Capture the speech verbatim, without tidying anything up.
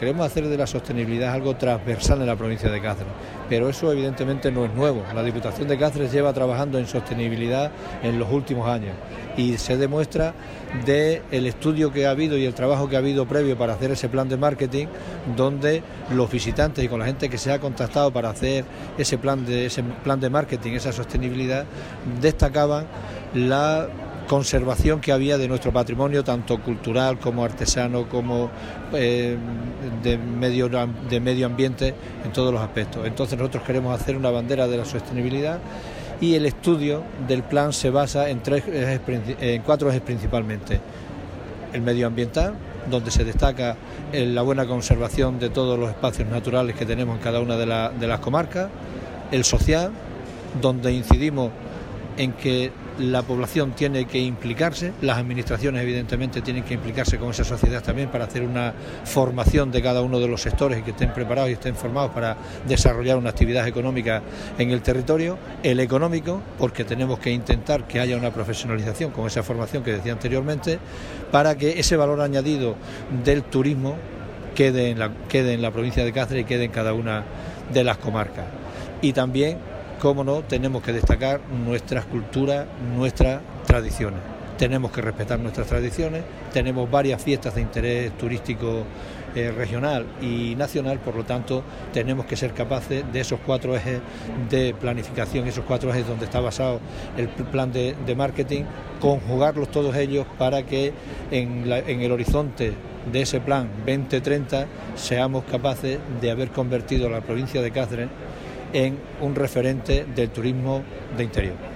queremos hacer de la sostenibilidad algo transversal en la provincia de Cáceres, pero eso evidentemente no es nuevo. La Diputación de Cáceres lleva trabajando en sostenibilidad en los últimos años y se demuestra del estudio que ha habido y el trabajo que ha habido previo para hacer ese plan de marketing, donde los visitantes y con la gente que se ha contactado para hacer ese plan de, ese plan de marketing, esa sostenibilidad, destacaban la conservación que había de nuestro patrimonio, tanto cultural como artesano, como eh, de, medio, de medio ambiente, en todos los aspectos. Entonces nosotros queremos hacer una bandera de la sostenibilidad y el estudio del plan se basa en, tres ejes, en cuatro ejes principalmente. El medioambiental, donde se destaca la buena conservación de todos los espacios naturales que tenemos en cada una de, la, de las comarcas. El social, donde incidimos en que la población tiene que implicarse, las administraciones evidentemente tienen que implicarse con esa sociedad también para hacer una formación de cada uno de los sectores y que estén preparados y estén formados para desarrollar una actividad económica en el territorio. El económico, porque tenemos que intentar que haya una profesionalización con esa formación que decía anteriormente, para que ese valor añadido del turismo quede en la, quede en la provincia de Cáceres y quede en cada una de las comarcas. Y también, cómo no, tenemos que destacar nuestras culturas, nuestras tradiciones. Tenemos que respetar nuestras tradiciones, tenemos varias fiestas de interés turístico eh, regional y nacional, por lo tanto tenemos que ser capaces de esos cuatro ejes de planificación, esos cuatro ejes donde está basado el plan de, de marketing, conjugarlos todos ellos para que en, la, en el horizonte de ese plan veinte treinta seamos capaces de haber convertido a la provincia de Cáceres en un referente del turismo de interior.